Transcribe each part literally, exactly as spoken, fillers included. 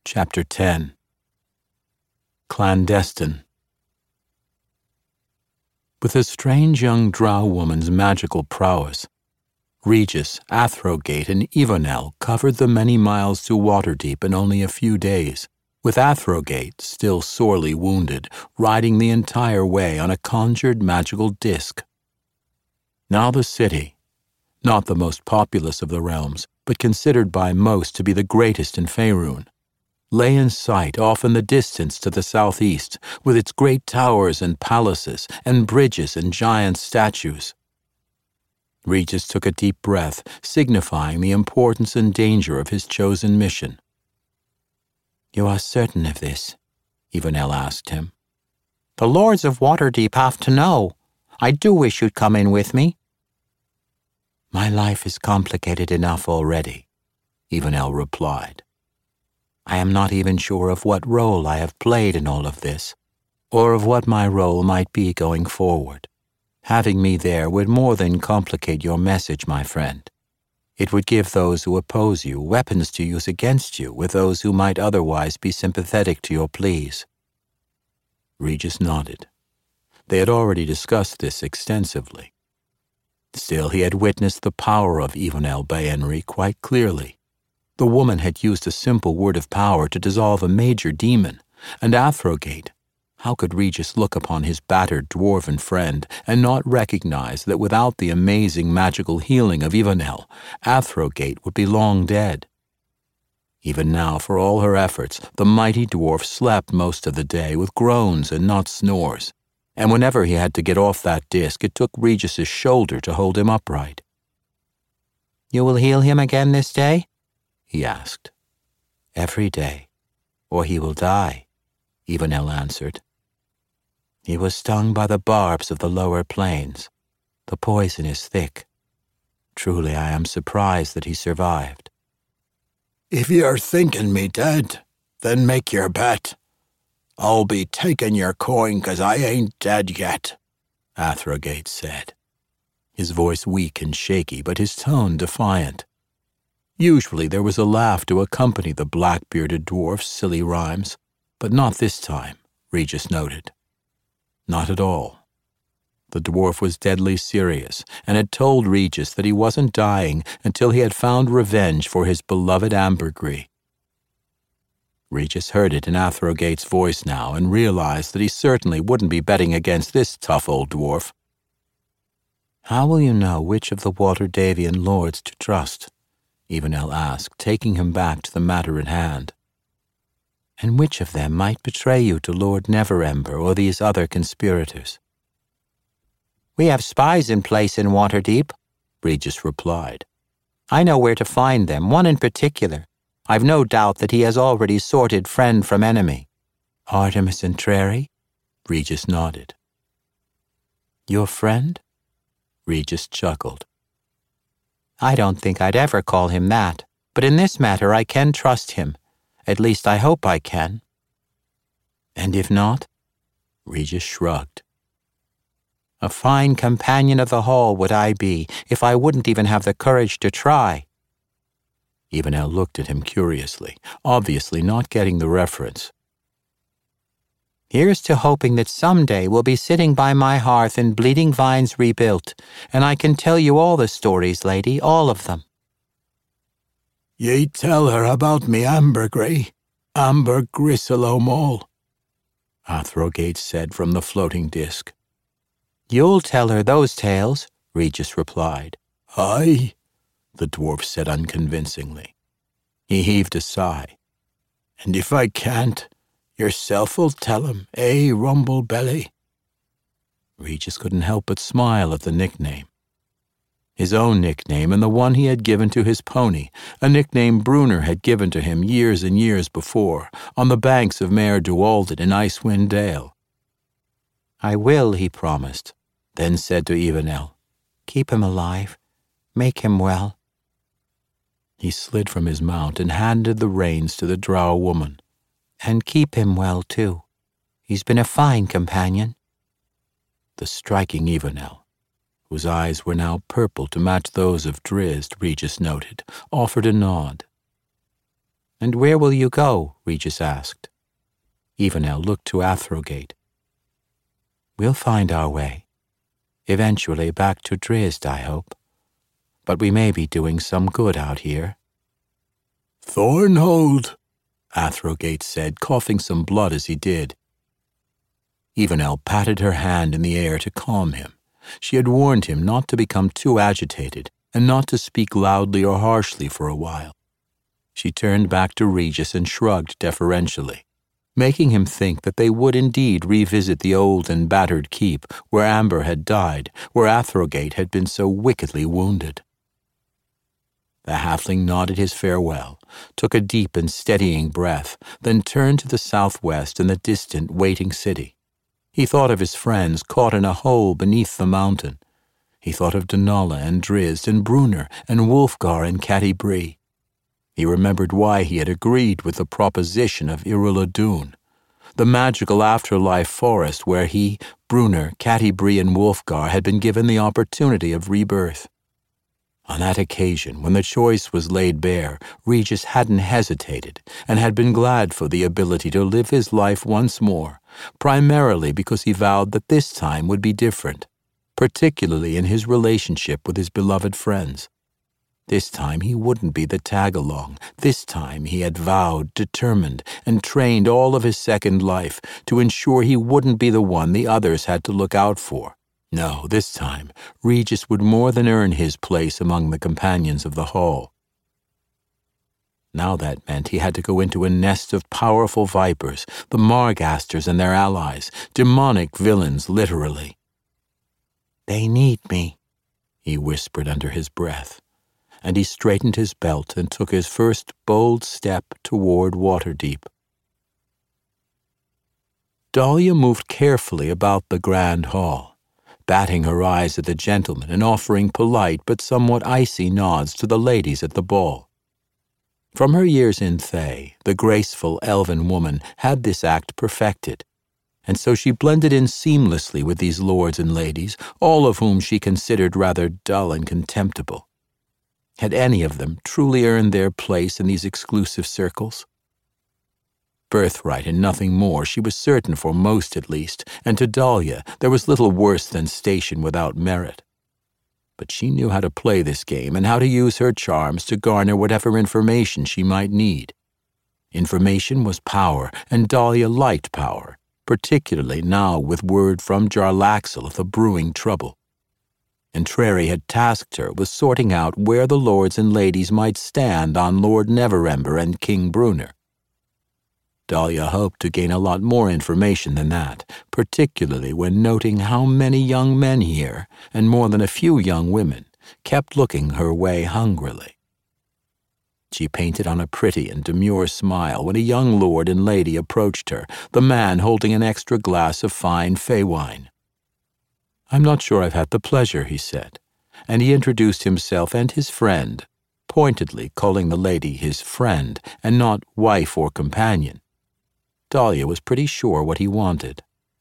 Chapter ten. Clandestine. With a strange young drow woman's magical prowess, Regis, Athrogate, and Evonel covered the many miles to Waterdeep in only a few days, with Athrogate, still sorely wounded, riding the entire way on a conjured magical disc. Now the city, not the most populous of the realms, but considered by most to be the greatest in Faerun, lay in sight off in the distance to the southeast, with its great towers and palaces and bridges and giant statues. Regis took a deep breath, signifying the importance and danger of his chosen mission. "You are certain of this?" Evonel asked him. "The lords of Waterdeep have to know. I do wish you'd come in with me." "My life is complicated enough already," Evonel replied. "I am not even sure of what role I have played in all of this, or of what my role might be going forward. Having me there would more than complicate your message, my friend. It would give those who oppose you weapons to use against you with those who might otherwise be sympathetic to your pleas." Regis nodded. They had already discussed this extensively. Still, he had witnessed the power of Evonel Baenri quite clearly. The woman had used a simple word of power to dissolve a major demon, and Athrogate, how could Regis look upon his battered dwarven friend and not recognize that without the amazing magical healing of Evonel, Athrogate would be long dead? Even now, for all her efforts, the mighty dwarf slept most of the day with groans and not snores, and whenever he had to get off that disc, it took Regis's shoulder to hold him upright. "You will heal him again this day?" he asked. "Every day, or he will die," Evonel answered. "He was stung by the barbs of the lower plains. The poison is thick. Truly, I am surprised that he survived." "If you're thinking me dead, then make your bet. I'll be taking your coin 'cause I ain't dead yet," Athrogate said, his voice weak and shaky, but his tone defiant. Usually there was a laugh to accompany the black-bearded dwarf's silly rhymes, but not this time, Regis noted. Not at all. The dwarf was deadly serious and had told Regis that he wasn't dying until he had found revenge for his beloved ambergris. Regis heard it in Athrogate's voice now and realized that he certainly wouldn't be betting against this tough old dwarf. "How will you know which of the Walterdavian lords to trust?" Evonel asked, taking him back to the matter in hand. "And which of them might betray you to Lord Neverember or these other conspirators?" "We have spies in place in Waterdeep," Regis replied. "I know where to find them, one in particular. I've no doubt that he has already sorted friend from enemy." "Artemis Entreri?" Regis nodded. "Your friend?" Regis chuckled. "I don't think I'd ever call him that, but in this matter I can trust him. At least I hope I can." "And if not?" Regis shrugged. "A fine companion of the hall would I be if I wouldn't even have the courage to try." Evonel looked at him curiously, obviously not getting the reference. "Here's to hoping that someday we'll be sitting by my hearth in Bleeding Vines Rebuilt, and I can tell you all the stories, lady, all of them." "Ye tell her about me ambergris, Amber Grisselomol," Athrogate said from the floating disc. "You'll tell her those tales," Regis replied. "Aye," the dwarf said unconvincingly. He heaved a sigh. "And if I can't, yourself'll tell him, eh, Rumblebelly?" Regis couldn't help but smile at the nickname. His own nickname and the one he had given to his pony, a nickname Brunner had given to him years and years before, on the banks of Mare Dualden in Icewind Dale. "I will," he promised, then said to Evonel, "Keep him alive. Make him well." He slid from his mount and handed the reins to the drow woman. "And keep him well, too. He's been a fine companion." The striking Evonel, whose eyes were now purple to match those of Drizzt, Regis noted, offered a nod. "And where will you go?" Regis asked. Evenel looked to Athrogate. "We'll find our way. Eventually back to Drizzt, I hope. But we may be doing some good out here." "Thornhold," Athrogate said, coughing some blood as he did. Evenel patted her hand in the air to calm him. She had warned him not to become too agitated and not to speak loudly or harshly for a while. She turned back to Regis and shrugged deferentially, making him think that they would indeed revisit the old and battered keep where Amber had died, where Athrogate had been so wickedly wounded. The halfling nodded his farewell, took a deep and steadying breath, then turned to the southwest and the distant waiting city. He thought of his friends caught in a hole beneath the mountain. He thought of Donalla and Drizzt and Brunner and Wulfgar and Catti Bree. He remembered why he had agreed with the proposition of Iruladun, the magical afterlife forest where he, Brunner, Catti Bree, and Wulfgar had been given the opportunity of rebirth. On that occasion, when the choice was laid bare, Regis hadn't hesitated and had been glad for the ability to live his life once more, primarily because he vowed that this time would be different, particularly in his relationship with his beloved friends. This time he wouldn't be the tag-along. This time he had vowed, determined, and trained all of his second life to ensure he wouldn't be the one the others had to look out for. No, this time, Regis would more than earn his place among the companions of the Hall. Now that meant he had to go into a nest of powerful vipers, the Margasters and their allies, demonic villains, literally. "They need me," he whispered under his breath, and he straightened his belt and took his first bold step toward Waterdeep. Dahlia moved carefully about the grand hall, batting her eyes at the gentlemen and offering polite but somewhat icy nods to the ladies at the ball. From her years in Thay, the graceful elven woman had this act perfected, and so she blended in seamlessly with these lords and ladies, all of whom she considered rather dull and contemptible. Had any of them truly earned their place in these exclusive circles? Birthright and nothing more, she was certain for most at least, and to Dahlia there was little worse than station without merit. But she knew how to play this game and how to use her charms to garner whatever information she might need. Information was power, and Dahlia liked power, particularly now with word from Jarlaxle of the brewing trouble. And Trary had tasked her with sorting out where the lords and ladies might stand on Lord Neverember and King Brunner. Dahlia hoped to gain a lot more information than that, particularly when noting how many young men here, and more than a few young women, kept looking her way hungrily. She painted on a pretty and demure smile when a young lord and lady approached her, the man holding an extra glass of fine Fey wine. "I'm not sure I've had the pleasure," he said, and he introduced himself and his friend, pointedly calling the lady his friend and not wife or companion. Dahlia was pretty sure what he wanted.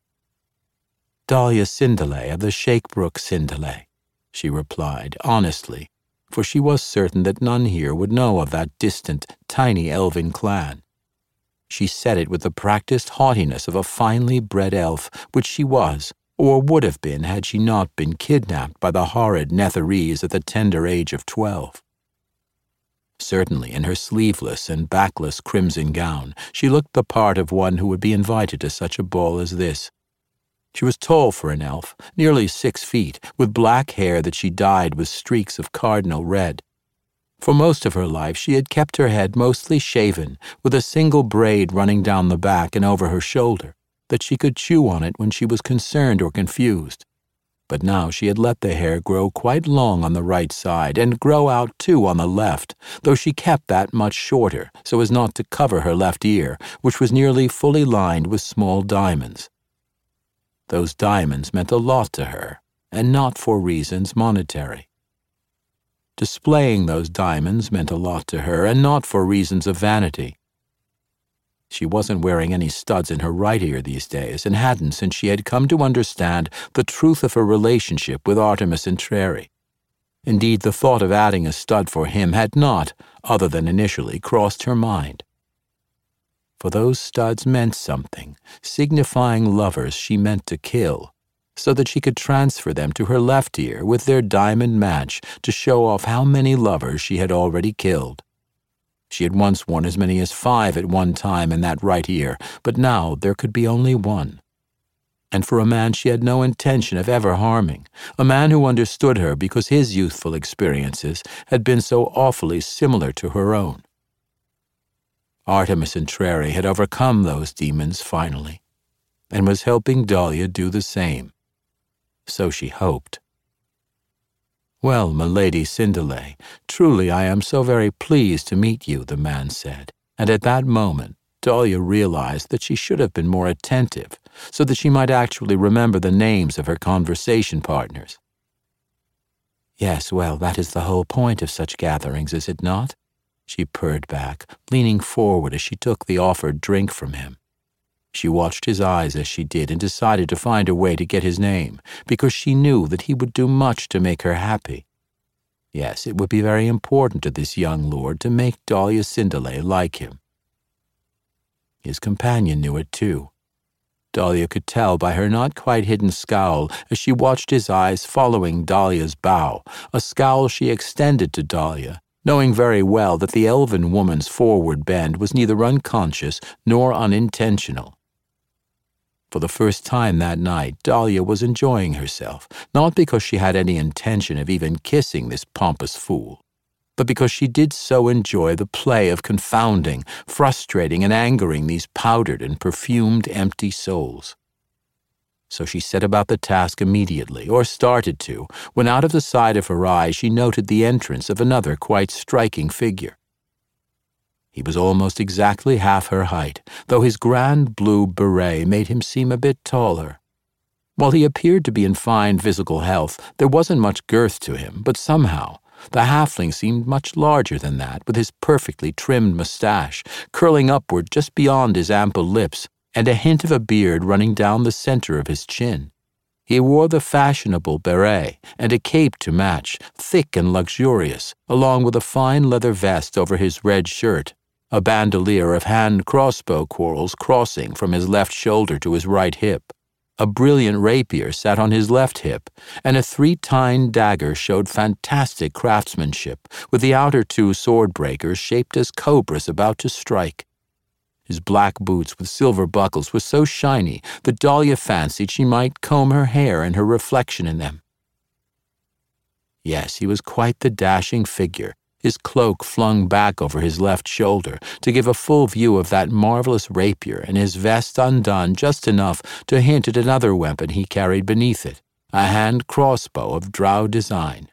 "Dahlia Sindelay of the Shakebrook Sindelay," she replied, honestly, for she was certain that none here would know of that distant, tiny elven clan. She said it with the practiced haughtiness of a finely bred elf, which she was, or would have been had she not been kidnapped by the horrid Netherese at the tender age of twelve. Certainly, in her sleeveless and backless crimson gown, she looked the part of one who would be invited to such a ball as this. She was tall for an elf, nearly six feet, with black hair that she dyed with streaks of cardinal red. For most of her life she had kept her head mostly shaven, with a single braid running down the back and over her shoulder, that she could chew on it when she was concerned or confused. But now she had let the hair grow quite long on the right side, and grow out too on the left, though she kept that much shorter, so as not to cover her left ear, which was nearly fully lined with small diamonds. Those diamonds meant a lot to her, and not for reasons monetary. Displaying those diamonds meant a lot to her, and not for reasons of vanity. She wasn't wearing any studs in her right ear these days, and hadn't since she had come to understand the truth of her relationship with Artemis and Trary. Indeed, the thought of adding a stud for him had not, other than initially, crossed her mind. for those studs meant something, signifying lovers she meant to kill, so that she could transfer them to her left ear with their diamond match to show off how many lovers she had already killed. She had once worn as many as five at one time in that right ear, but now there could be only one. And for a man she had no intention of ever harming, a man who understood her because his youthful experiences had been so awfully similar to her own. Artemis Entreri had overcome those demons finally, and was helping Dahlia do the same. So she hoped. "Well, milady Cinderlay, truly I am so very pleased to meet you," the man said, and at that moment Dahlia realized that she should have been more attentive, so that she might actually remember the names of her conversation partners. "Yes, well, that is the whole point of such gatherings, is it not?" she purred back, leaning forward as she took the offered drink from him. She watched his eyes as she did and decided to find a way to get his name, because she knew that he would do much to make her happy. Yes, it would be very important to this young lord to make Dahlia Cinderlay like him. His companion knew it too. Dahlia could tell by her not quite hidden scowl as she watched his eyes following Dahlia's bow, a scowl she extended to Dahlia, knowing very well that the elven woman's forward bend was neither unconscious nor unintentional. For the first time that night, Dahlia was enjoying herself, not because she had any intention of even kissing this pompous fool, but because she did so enjoy the play of confounding, frustrating, and angering these powdered and perfumed empty souls. So she set about the task immediately, or started to, when out of the side of her eye she noted the entrance of another quite striking figure. He was almost exactly half her height, though his grand blue beret made him seem a bit taller. While he appeared to be in fine physical health, there wasn't much girth to him, but somehow the halfling seemed much larger than that, with his perfectly trimmed mustache curling upward just beyond his ample lips, and a hint of a beard running down the center of his chin. He wore the fashionable beret and a cape to match, thick and luxurious, along with a fine leather vest over his red shirt, a bandolier of hand crossbow quarrels crossing from his left shoulder to his right hip. A brilliant rapier sat on his left hip, and a three-tined dagger showed fantastic craftsmanship, with the outer two sword breakers shaped as cobras about to strike. His black boots with silver buckles were so shiny that Dahlia fancied she might comb her hair in her reflection in them. Yes, he was quite the dashing figure, his cloak flung back over his left shoulder to give a full view of that marvelous rapier, and his vest undone just enough to hint at another weapon he carried beneath it, a hand crossbow of drow design.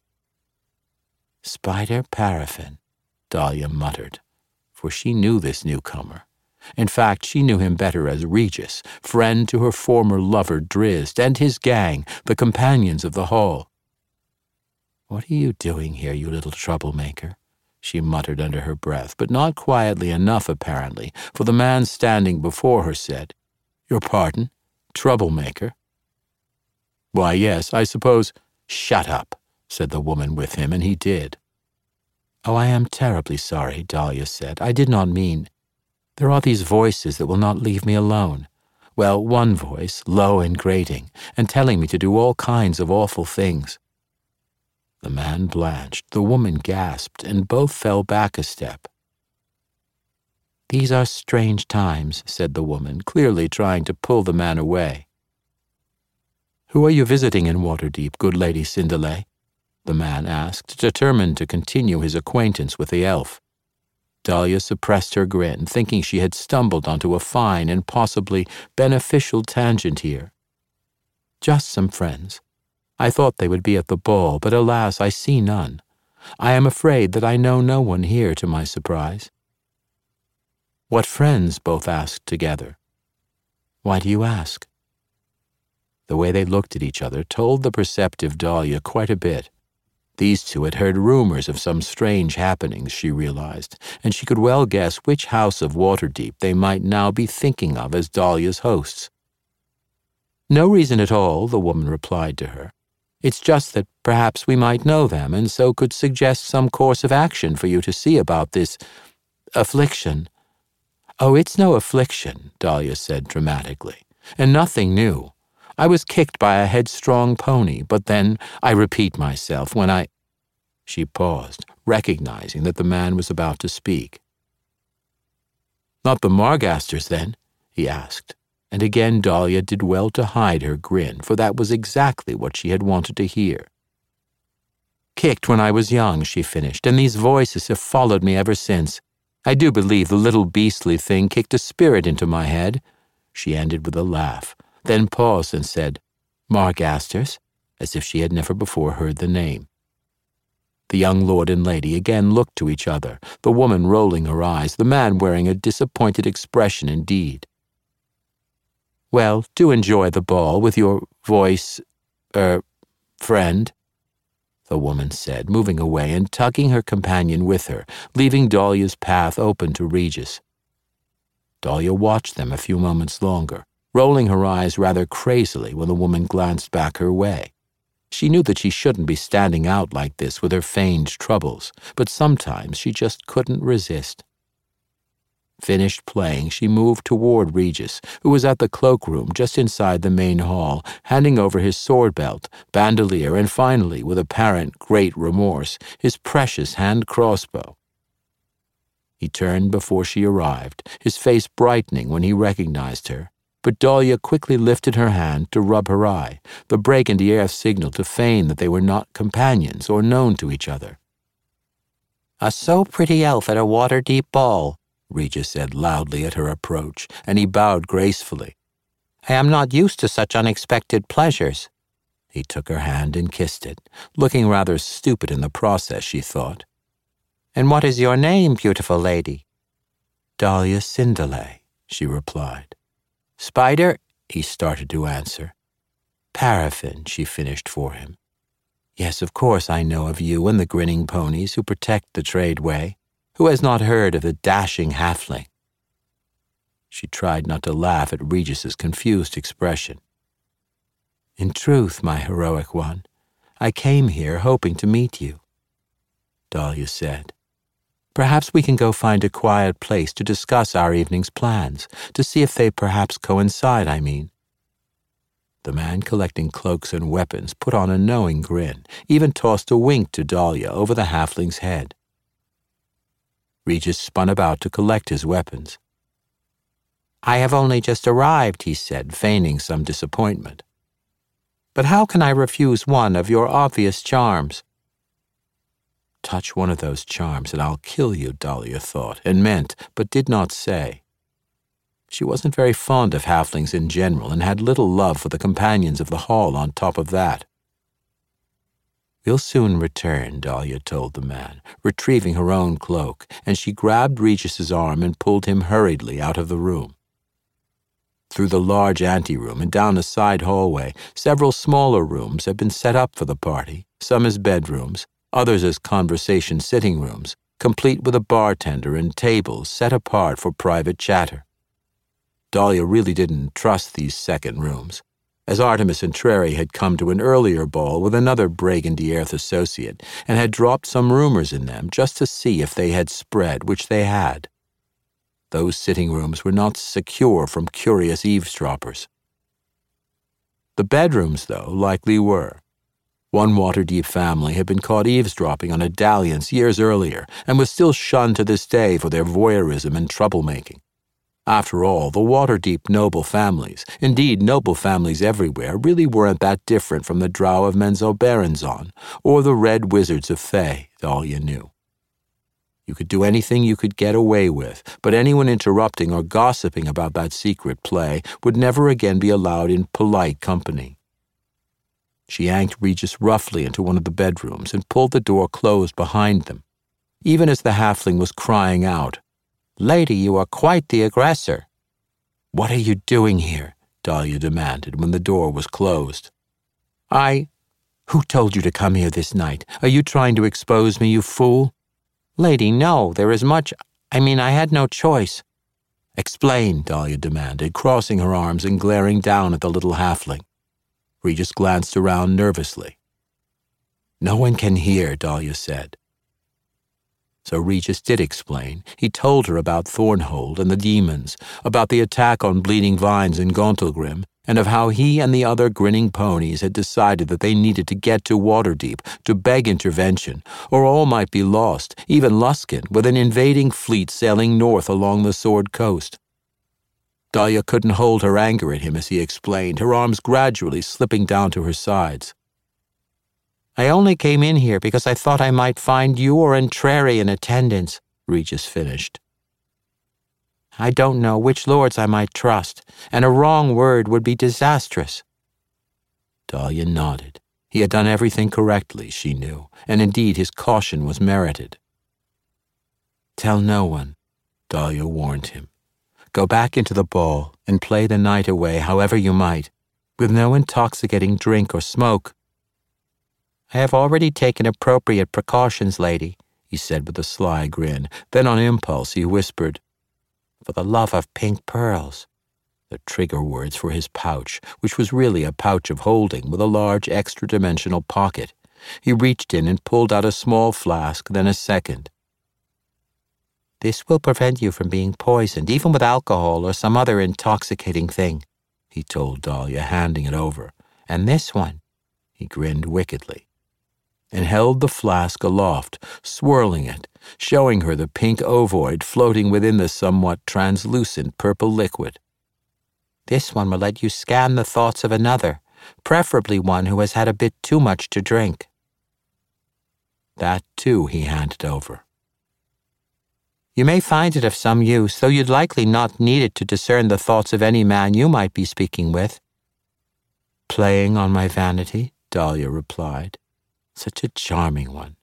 "Spider Paraffin," Dahlia muttered, for she knew this newcomer. In fact, she knew him better as Regis, friend to her former lover Drizzt, and his gang, the companions of the hall. "What are you doing here, you little troublemaker?" she muttered under her breath, but not quietly enough, apparently, for the man standing before her said, "Your pardon? Troublemaker?" "Why, yes, I suppose—" "Shut up," said the woman with him, and he did. "Oh, I am terribly sorry," Dahlia said. "I did not mean— There are these voices that will not leave me alone. Well, one voice, low and grating, and telling me to do all kinds of awful things." The man blanched, the woman gasped, and both fell back a step. "These are strange times," said the woman, clearly trying to pull the man away. "Who are you visiting in Waterdeep, good Lady Cinderlay?" the man asked, determined to continue his acquaintance with the elf. Dahlia suppressed her grin, thinking she had stumbled onto a fine and possibly beneficial tangent here. "Just some friends. I thought they would be at the ball, but alas, I see none. I am afraid that I know no one here, to my surprise." "What friends?" both asked together. "Why do you ask?" The way they looked at each other told the perceptive Dahlia quite a bit. These two had heard rumors of some strange happenings, she realized, and she could well guess which house of Waterdeep they might now be thinking of as Dahlia's hosts. "No reason at all," the woman replied to her. "It's just that perhaps we might know them, and so could suggest some course of action for you to see about this affliction." "Oh, it's no affliction," Dahlia said dramatically, "and nothing new. I was kicked by a headstrong pony, but then, I repeat myself, when I—" She paused, recognizing that the man was about to speak. "Not the Margasters, then?" he asked, and again Dahlia did well to hide her grin, for that was exactly what she had wanted to hear. "Kicked when I was young," she finished, "and these voices have followed me ever since. I do believe the little beastly thing kicked a spirit into my head." She ended with a laugh, then paused and said, "Margasters," as if she had never before heard the name. The young lord and lady again looked to each other, the woman rolling her eyes, the man wearing a disappointed expression indeed. "Well, do enjoy the ball with your voice, er, friend," the woman said, moving away and tugging her companion with her, leaving Dahlia's path open to Regis. Dahlia watched them a few moments longer, rolling her eyes rather crazily when the woman glanced back her way. She knew that she shouldn't be standing out like this with her feigned troubles, but sometimes she just couldn't resist. Finished playing, she moved toward Regis, who was at the cloakroom just inside the main hall, handing over his sword belt, bandolier, and finally, with apparent great remorse, his precious hand crossbow. He turned before she arrived, his face brightening when he recognized her, but Dahlia quickly lifted her hand to rub her eye, the brigandier's signal to feign that they were not companions or known to each other. "A so pretty elf at a Waterdeep ball," Regis said loudly at her approach, and he bowed gracefully. "I am not used to such unexpected pleasures." He took her hand and kissed it, looking rather stupid in the process, she thought. "And what is your name, beautiful lady?" "Dahlia Cinderlay," she replied. "Spider," he started to answer. "Paraffin," she finished for him. "Yes, of course I know of you and the grinning ponies who protect the tradeway. Who has not heard of the dashing halfling?" She tried not to laugh at Regis's confused expression. "In truth, my heroic one, I came here hoping to meet you," Dahlia said. "Perhaps we can go find a quiet place to discuss our evening's plans, to see if they perhaps coincide, I mean." The man collecting cloaks and weapons put on a knowing grin, even tossed a wink to Dahlia over the halfling's head. Regis spun about to collect his weapons. "I have only just arrived," he said, feigning some disappointment. "But how can I refuse one of your obvious charms?" Touch one of those charms and I'll kill you, Dahlia thought, and meant, but did not say. She wasn't very fond of halflings in general and had little love for the companions of the hall on top of that. "We'll soon return," Dahlia told the man, retrieving her own cloak, and she grabbed Regis's arm and pulled him hurriedly out of the room. Through the large anteroom and down a side hallway, several smaller rooms had been set up for the party, some as bedrooms, others as conversation sitting rooms, complete with a bartender and tables set apart for private chatter. Dahlia really didn't trust these second rooms, as Artemis and Trary had come to an earlier ball with another Brigandierth associate and had dropped some rumors in them just to see if they had spread, which they had. Those sitting rooms were not secure from curious eavesdroppers. The bedrooms, though, likely were. One Waterdeep family had been caught eavesdropping on a dalliance years earlier and was still shunned to this day for their voyeurism and troublemaking. After all, the Waterdeep noble families, indeed noble families everywhere, really weren't that different from the Drow of Menzoberranzan or the Red Wizards of Thay, Dahlia knew. You could do anything you could get away with, but anyone interrupting or gossiping about that secret play would never again be allowed in polite company. She yanked Regis roughly into one of the bedrooms and pulled the door closed behind them, even as the halfling was crying out, "Lady, you are quite the aggressor." "What are you doing here?" Dahlia demanded when the door was closed. I... Who told you to come here this night? Are you trying to expose me, you fool?" "Lady, no, there is much... I mean, I had no choice." "Explain," Dahlia demanded, crossing her arms and glaring down at the little halfling. Regis glanced around nervously. "No one can hear," Dahlia said. So Regis did explain. He told her about Thornhold and the demons, about the attack on Bleeding Vines in Gauntlgrim, and of how he and the other grinning ponies had decided that they needed to get to Waterdeep to beg intervention, or all might be lost, even Luskan, with an invading fleet sailing north along the Sword Coast. Dahlia couldn't hold her anger at him as he explained, her arms gradually slipping down to her sides. I only came in here because I thought I might find you or Entreri in attendance, Regis finished. I don't know which lords I might trust, and a wrong word would be disastrous. Dahlia nodded. He had done everything correctly, she knew, and indeed his caution was merited. Tell no one, Dahlia warned him. Go back into the ball and play the night away however you might, with no intoxicating drink or smoke. I have already taken appropriate precautions, lady, he said with a sly grin. Then on impulse he whispered, For the love of pink pearls. The trigger words for his pouch, which was really a pouch of holding with a large extra-dimensional pocket. He reached in and pulled out a small flask, then a second. This will prevent you from being poisoned, even with alcohol or some other intoxicating thing, he told Dahlia, handing it over. And this one, he grinned wickedly, and held the flask aloft, swirling it, showing her the pink ovoid floating within the somewhat translucent purple liquid. This one will let you scan the thoughts of another, preferably one who has had a bit too much to drink. That, too, he handed over. You may find it of some use, though you'd likely not need it to discern the thoughts of any man you might be speaking with. Playing on my vanity, Dahlia replied. Such a charming one.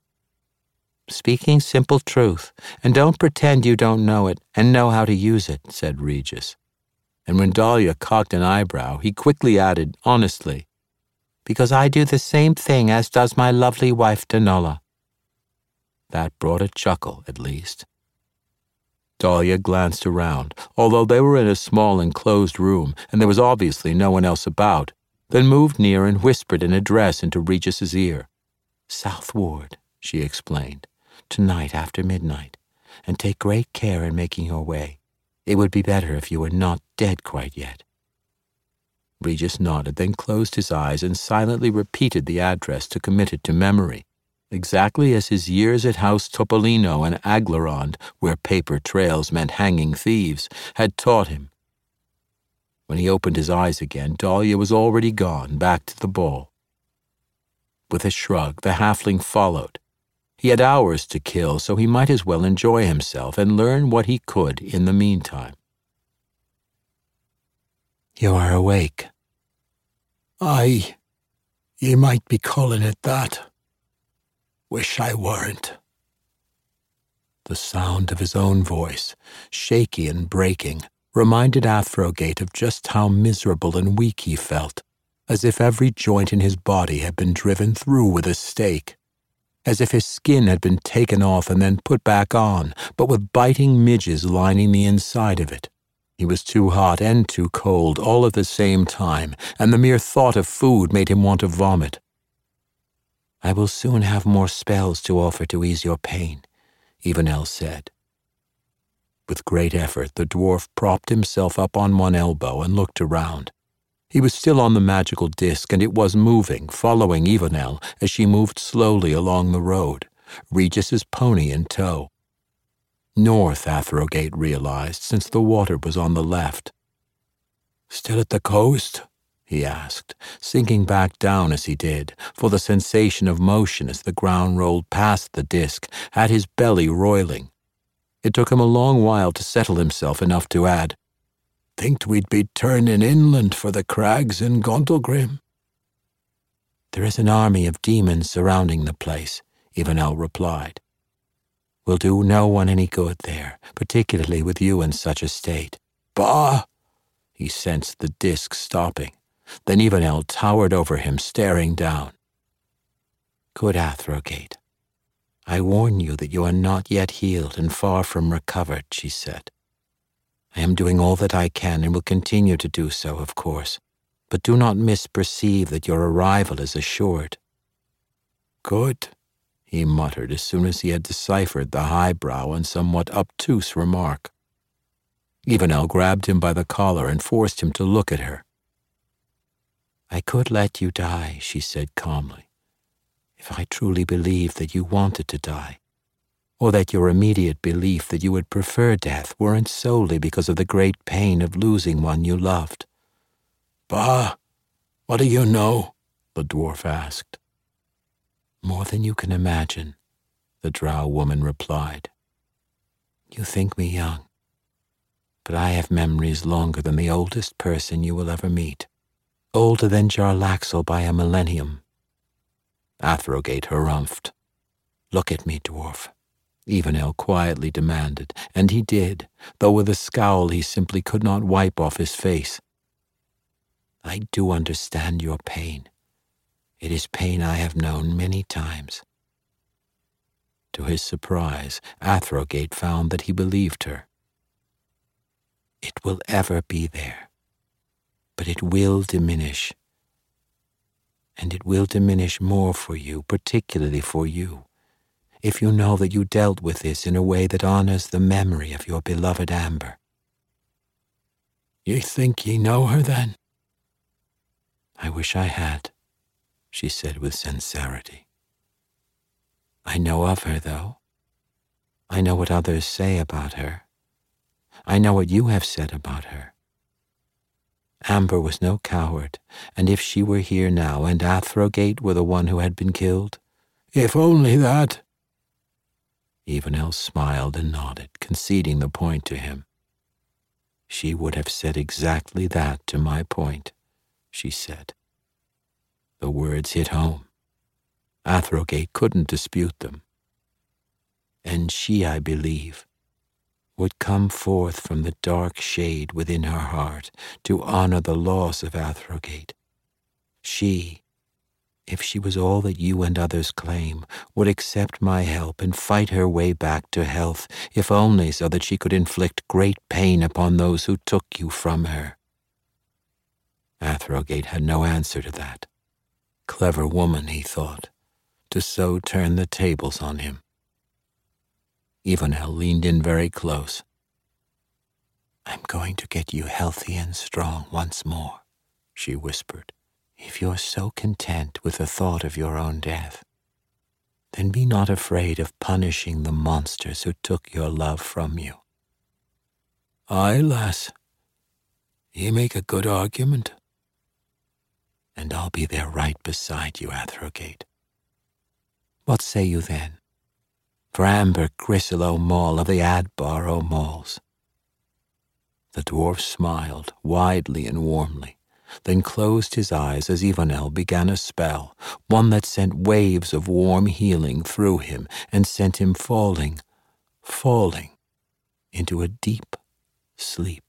Speaking simple truth, and don't pretend you don't know it and know how to use it, said Regis. And when Dahlia cocked an eyebrow, he quickly added, honestly, Because I do the same thing as does my lovely wife Danola. That brought a chuckle, at least. Dahlia glanced around, although they were in a small enclosed room and there was obviously no one else about, then moved near and whispered an address into Regis's ear. South Ward, she explained, tonight after midnight, and take great care in making your way. It would be better if you were not dead quite yet. Regis nodded, then closed his eyes and silently repeated the address to commit it to memory, exactly as his years at House Topolino and Aglarond, where paper trails meant hanging thieves, had taught him. When he opened his eyes again, Dahlia was already gone, back to the ball. With a shrug, the halfling followed. He had hours to kill, so he might as well enjoy himself and learn what he could in the meantime. You are awake. Aye, ye might be calling it that. Wish I weren't. The sound of his own voice, shaky and breaking, reminded Athrogate of just how miserable and weak he felt, as if every joint in his body had been driven through with a stake, as if his skin had been taken off and then put back on, but with biting midges lining the inside of it. He was too hot and too cold all at the same time, and the mere thought of food made him want to vomit. I will soon have more spells to offer to ease your pain, Ivanel said. With great effort, the dwarf propped himself up on one elbow and looked around. He was still on the magical disc, and it was moving, following Ivanel as she moved slowly along the road, Regis's pony in tow. North, Athrogate realized, since the water was on the left. Still at the coast? He asked, sinking back down as he did, for the sensation of motion as the ground rolled past the disc had his belly roiling. It took him a long while to settle himself enough to add, Thinked we'd be turning inland for the crags in Gauntlgrim? There is an army of demons surrounding the place, Ivanel replied. Will do no one any good there, particularly with you in such a state. Bah! He sensed the disc stopping. Then Ivanel towered over him, staring down. Good Athrogate, I warn you that you are not yet healed and far from recovered, she said. I am doing all that I can and will continue to do so, of course, but do not misperceive that your arrival is assured. Good, he muttered as soon as he had deciphered the highbrow and somewhat obtuse remark. Evenel grabbed him by the collar and forced him to look at her. I could let you die, she said calmly, if I truly believed that you wanted to die, or that your immediate belief that you would prefer death weren't solely because of the great pain of losing one you loved. Bah, what do you know? The dwarf asked. More than you can imagine, the drow woman replied. You think me young, but I have memories longer than the oldest person you will ever meet, older than Jarlaxle by a millennium. Athrogate harumphed. Look at me, dwarf, Evenel quietly demanded, and he did, though with a scowl he simply could not wipe off his face. I do understand your pain. It is pain I have known many times. To his surprise, Athrogate found that he believed her. It will ever be there, but it will diminish. And it will diminish more for you, particularly for you, if you know that you dealt with this in a way that honors the memory of your beloved Amber. You think ye know her, then? I wish I had, she said with sincerity. I know of her, though. I know what others say about her. I know what you have said about her. Amber was no coward, and if she were here now and Athrogate were the one who had been killed... If only that... Evenel smiled and nodded, conceding the point to him. She would have said exactly that to my point, she said. The words hit home. Athrogate couldn't dispute them. And she, I believe, would come forth from the dark shade within her heart to honor the loss of Athrogate. She, if she was all that you and others claim, would accept my help and fight her way back to health, if only so that she could inflict great pain upon those who took you from her. Athrogate had no answer to that. Clever woman, he thought, to so turn the tables on him. Evenel leaned in very close. I'm going to get you healthy and strong once more, she whispered. If you're so content with the thought of your own death, then be not afraid of punishing the monsters who took your love from you. Aye, lass. Ye make a good argument. And I'll be there right beside you, Athrogate. What say you then? For Amber Grisel O'Maul of the Adbar O'Mauls. The dwarf smiled, widely and warmly, then closed his eyes as Evenel began a spell, one that sent waves of warm healing through him and sent him falling, falling into a deep sleep.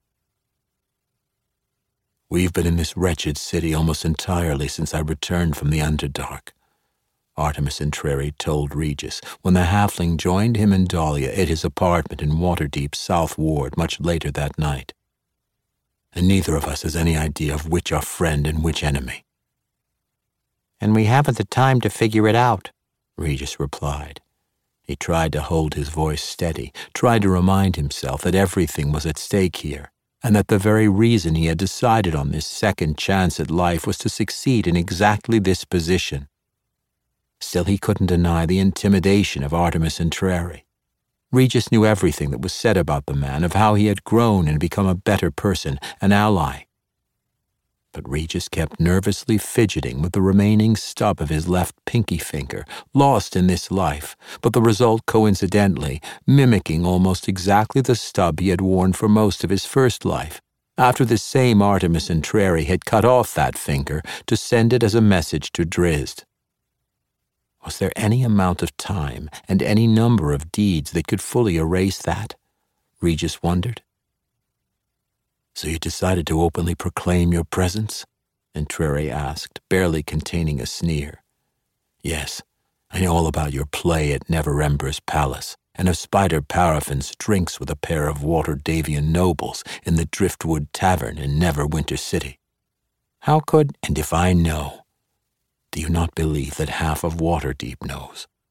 We've been in this wretched city almost entirely since I returned from the Underdark, Artemis Entreri told Regis when the halfling joined him and Dahlia at his apartment in Waterdeep's South Ward much later that night. And neither of us has any idea of which are friend and which enemy. And we haven't the time to figure it out, Regis replied. He tried to hold his voice steady, tried to remind himself that everything was at stake here, and that the very reason he had decided on this second chance at life was to succeed in exactly this position. Still, he couldn't deny the intimidation of Artemis Entreri. Regis knew everything that was said about the man, of how he had grown and become a better person, an ally. But Regis kept nervously fidgeting with the remaining stub of his left pinky finger, lost in this life, but the result coincidentally mimicking almost exactly the stub he had worn for most of his first life, after the same Artemis Entreri had cut off that finger to send it as a message to Drizzt. Was there any amount of time and any number of deeds that could fully erase that? Regis wondered. So you decided to openly proclaim your presence? Entreri asked, barely containing a sneer. Yes, I know all about your play at Neverember's palace, and of Spider Paraffin's drinks with a pair of Waterdavian nobles in the Driftwood Tavern in Neverwinter City. How could, and if I know, do you not believe that half of Waterdeep knows?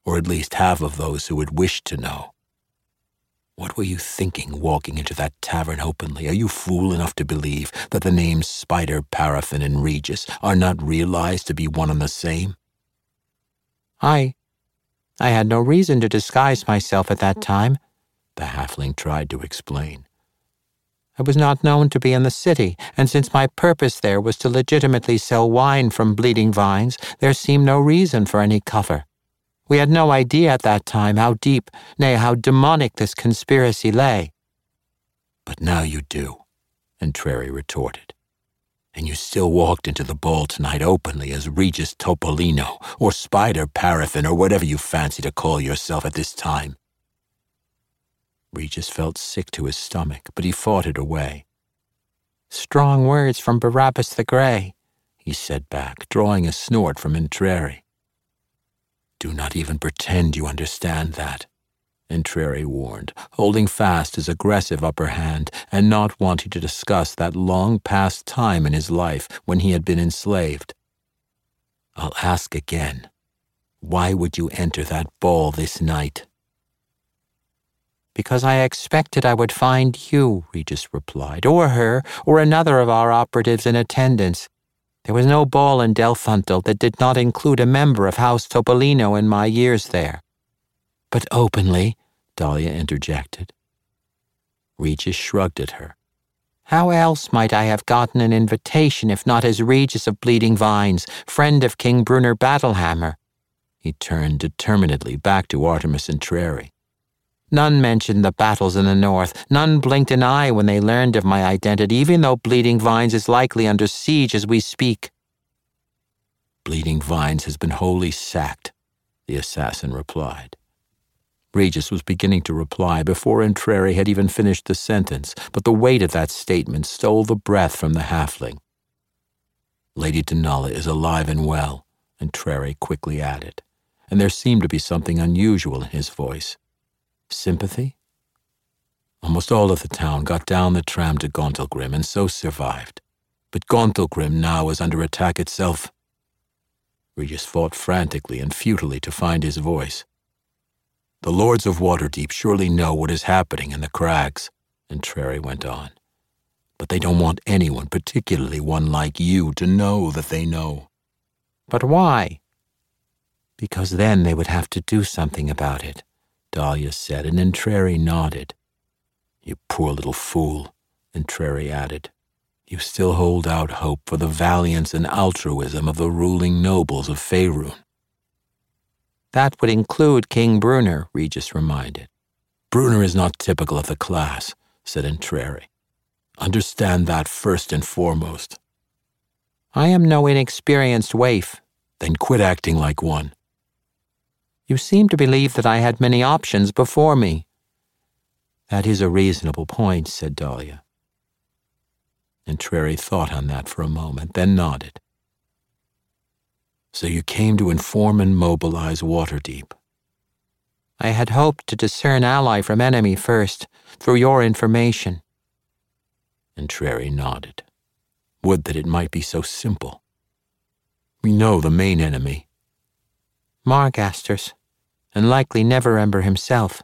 or at least half of those who would wish to know. What were you thinking walking into that tavern openly? Are you fool enough to believe that the names Spider, Paraffin, and Regis are not realized to be one and the same? I... I had no reason to disguise myself at that time, the halfling tried to explain. I was not known to be in the city, and since my purpose there was to legitimately sell wine from Bleeding Vines, there seemed no reason for any cover. We had no idea at that time how deep, nay, how demonic this conspiracy lay. But now you do, Entreri retorted. And you still walked into the ball tonight openly as Regis Topolino, or Spider Paraffin, or whatever you fancy to call yourself at this time. Regis felt sick to his stomach, but he fought it away. Strong words from Barabbas the Grey, he said back, drawing a snort from Entreri. Do not even pretend you understand that, Entreri warned, holding fast his aggressive upper hand and not wanting to discuss that long-past time in his life when he had been enslaved. I'll ask again. Why would you enter that ball this night? Because I expected I would find you, Regis replied, or her, or another of our operatives in attendance. There was no ball in Delfuntal that did not include a member of House Topolino in my years there. But openly, Dahlia interjected. Regis shrugged at her. How else might I have gotten an invitation if not as Regis of Bleeding Vines, friend of King Brunner Battlehammer? He turned determinedly back to Artemis Entreri. None mentioned the battles in the north. None blinked an eye when they learned of my identity, even though Bleeding Vines is likely under siege as we speak. Bleeding Vines has been wholly sacked, the assassin replied. Regis was beginning to reply before Entreri had even finished the sentence, but the weight of that statement stole the breath from the halfling. Lady Dinala is alive and well, Entreri quickly added, and there seemed to be something unusual in his voice. Sympathy? Almost all of the town got down the tram to Gauntlgrim and so survived. But Gauntlgrim now is under attack itself. Regis fought frantically and futilely to find his voice. The Lords of Waterdeep surely know what is happening in the crags, Entreri went on. But they don't want anyone, particularly one like you, to know that they know. But why? Because then they would have to do something about it, Dahlia said, and Entreri nodded. You poor little fool, Entreri added. You still hold out hope for the valiance and altruism of the ruling nobles of Faerun. That would include King Brunner, Regis reminded. Brunner is not typical of the class, said Entreri. Understand that first and foremost. I am no inexperienced waif. Then quit acting like one. You seem to believe that I had many options before me. That is a reasonable point, said Dahlia. Entreri thought on that for a moment, then nodded. So you came to inform and mobilize Waterdeep. I had hoped to discern ally from enemy first, through your information. Entreri nodded. Would that it might be so simple. We know the main enemy. Margasters, and likely Neverember himself.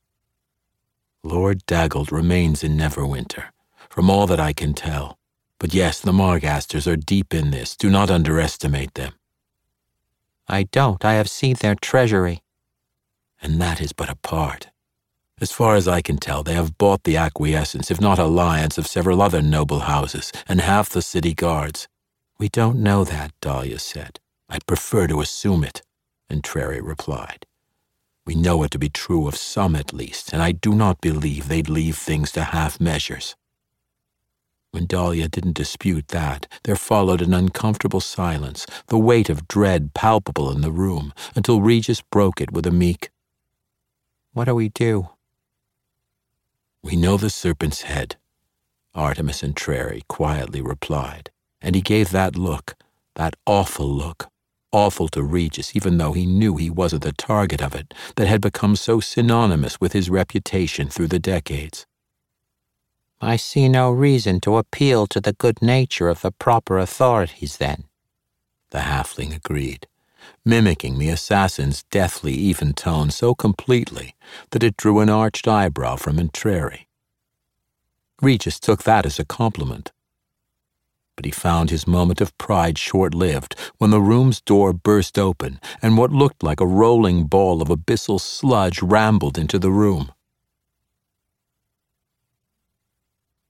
Lord Daggold remains in Neverwinter, from all that I can tell. But yes, the Margasters are deep in this. Do not underestimate them. I don't. I have seen their treasury. And that is but a part. As far as I can tell, they have bought the acquiescence, if not alliance, of several other noble houses, and half the city guards. We don't know that, Dahlia said. I prefer to assume it, Entreri replied. We know it to be true of some at least, and I do not believe they'd leave things to half measures. When Dahlia didn't dispute that, there followed an uncomfortable silence, the weight of dread palpable in the room, until Regis broke it with a meek, What do we do? We know the serpent's head, Artemis Entreri quietly replied, and he gave that look, that awful look, awful to Regis, even though he knew he wasn't the target of it, that had become so synonymous with his reputation through the decades. I see no reason to appeal to the good nature of the proper authorities, then. The halfling agreed. mimicking the assassin's deathly even tone so completely that it drew an arched eyebrow from Entreri. Regis took that as a compliment. But he found his moment of pride short-lived when the room's door burst open and what looked like a rolling ball of abyssal sludge rambled into the room.